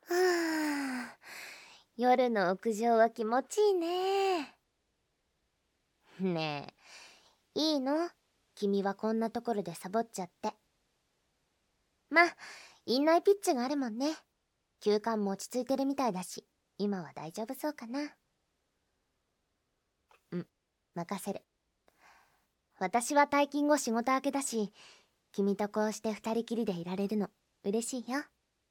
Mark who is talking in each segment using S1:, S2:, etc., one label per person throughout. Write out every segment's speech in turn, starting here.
S1: はあ、夜の屋上は気持ちいいね。ねえ、いいの？君はこんなところでサボっちゃって。ま、院内ピッチがあるもんね。休館も落ち着いてるみたいだし、今は大丈夫そうかな。任せる。私は退勤後仕事明けだし、君とこうして二人きりでいられるの嬉しいよ。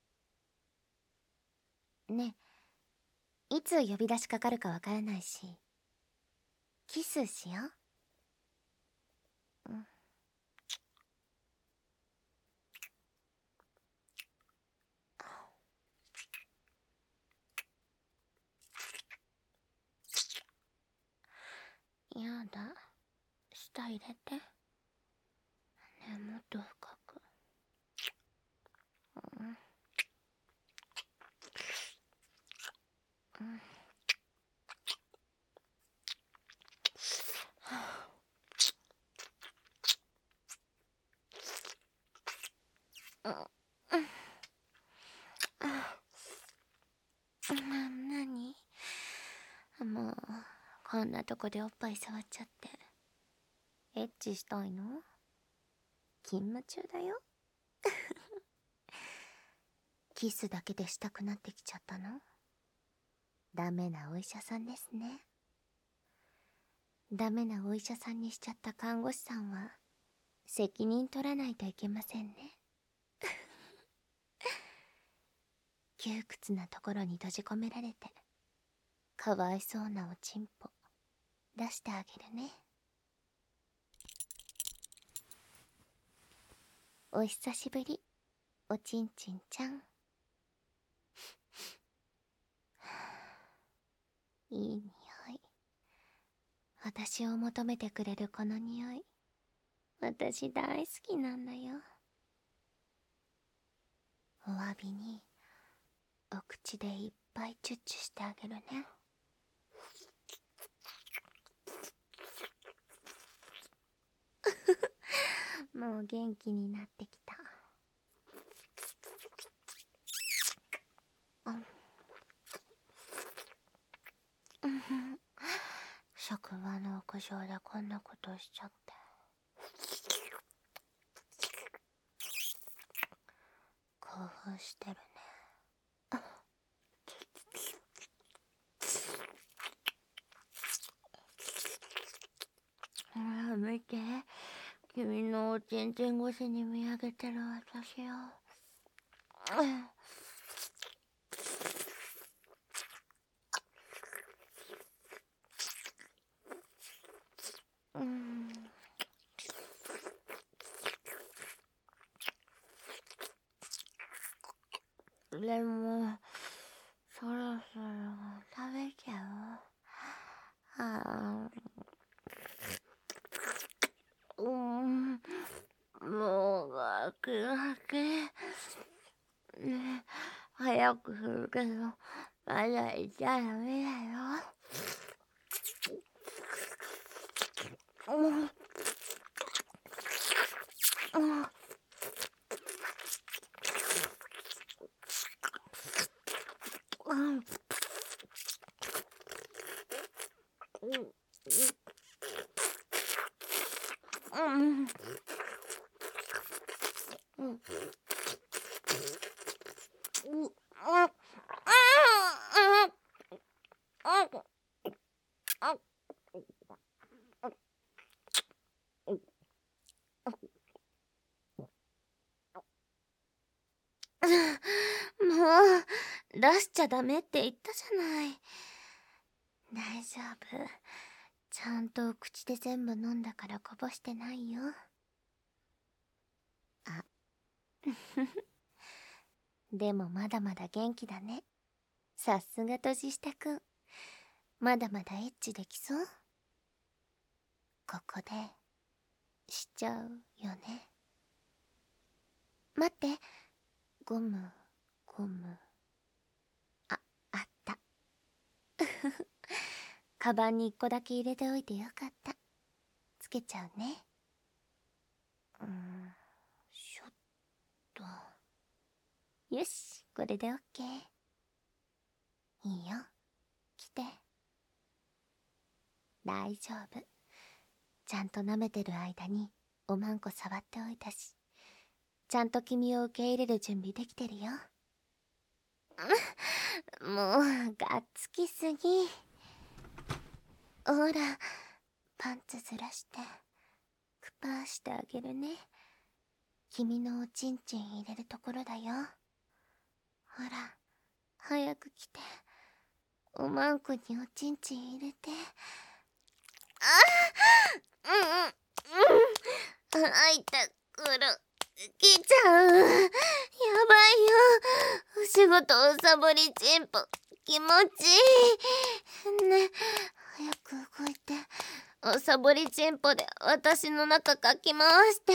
S1: ねえ、いつ呼び出しかかるかわからないし、キスしよう。やだ、舌入れて。ねえ、もっと深く。何？もうこんなとこでおっぱい触っちゃって。エッチしたいの？勤務中だよ。キスだけでしたくなってきちゃったの？ダメなお医者さんですね。ダメなお医者さんにしちゃった看護師さんは責任取らないといけませんね。窮屈なところに閉じ込められて、かわいそうなおちんぽ出してあげるね。お久しぶり、おちんちんちゃん。いい匂い。私を求めてくれるこの匂い、私大好きなんだよ。お詫びにお口でいっぱいチュッチュしてあげるね。もう元気になってきた。職場の屋上でこんなことしちゃって。興奮してるね。ほら見て、君のおちんちん越しに見上げてる私よ。でもそろそろ食べちゃう？もうガキガキ。ね、早くするけどまだいちゃダメだよ。もう出しちゃダメって言ったじゃない。大丈夫、ちゃんと口で全部飲んだからこぼしてないよ。あでもまだまだ元気だね。さすが年下くん、まだまだエッチできそう。ここでしちゃうよね。待って、ゴムゴム、あった。カバンに1個だけ入れておいてよかった。つけちゃうね。ちょっと。よし、これでオッケー。 いいよ、来て。大丈夫。ちゃんと舐めてる間におまんこ触っておいたし、ちゃんと君を受け入れる準備できてるよ。もうがっつきすぎ。ほら、パンツずらしてクパーしてあげるね。君のおちんちん入れるところだよ。ほら、早く来て。おまんこにおちんちん入れて。あいたくる。来ちゃう。やばいよ。お仕事おサボりちんぽ。気持ちいい。ね、早く動いて。おサボりちんぽで私の中かき回して。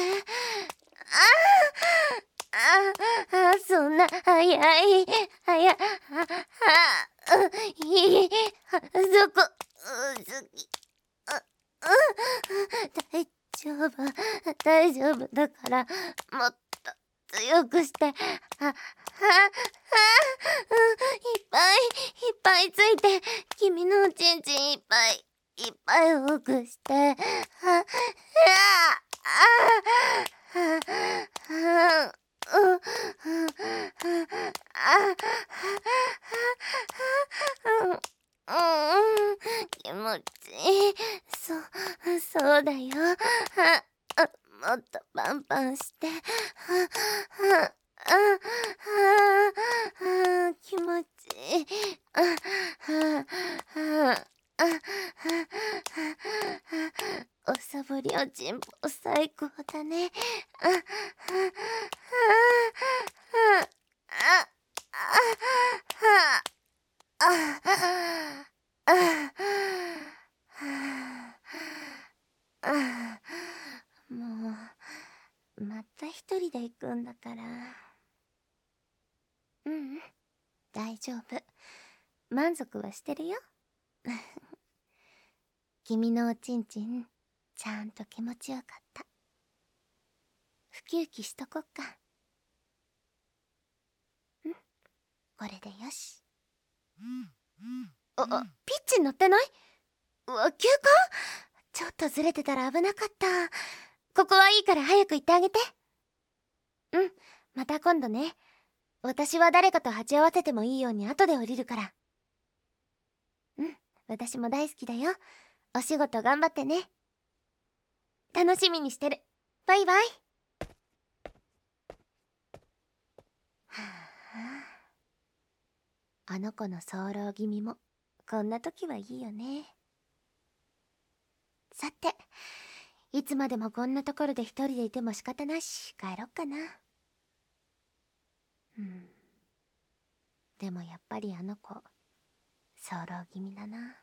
S1: そんな早い。いい。そこ、大丈夫だから、もっと強くして。いっぱいついて、君のおちんちんいっぱい多くして。気持ちいい。そうだよ。もっとパンパンして。気持ちいい。おサボりおちんぽ最高だね。もう、また一人で行くんだから。大丈夫。満足はしてるよ。君のおちんちん、ちゃんと気持ちよかった。ウキウキしとこっか。これでよし。ピッチに乗ってない？休暇？ちょっとずれてたら危なかった。ここはいいから早く行ってあげて。また今度ね。私は誰かと鉢合わせてもいいように後で降りるから。私も大好きだよ。お仕事頑張ってね。楽しみにしてる。バイバイ。あの子の早漏気味もこんな時はいいよね。さて、いつまでもこんなところで一人でいても仕方ないし帰ろっかな。でもやっぱりあの子早漏気味だな。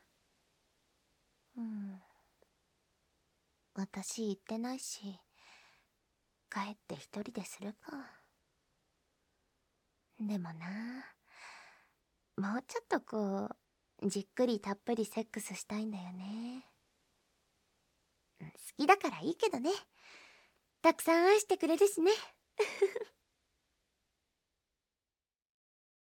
S1: 私行ってないし、帰って一人でするか。でもな、もうちょっとこうじっくりたっぷりセックスしたいんだよね。好きだからいいけどね。たくさん愛してくれるしね。